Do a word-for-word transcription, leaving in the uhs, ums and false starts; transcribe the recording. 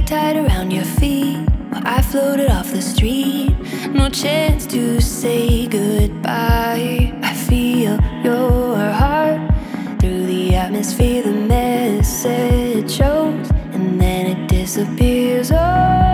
tied around your feet while I floated off the street. No chance to say goodbye. I feel your heart through the atmosphere. The message shows and then it disappears. Oh,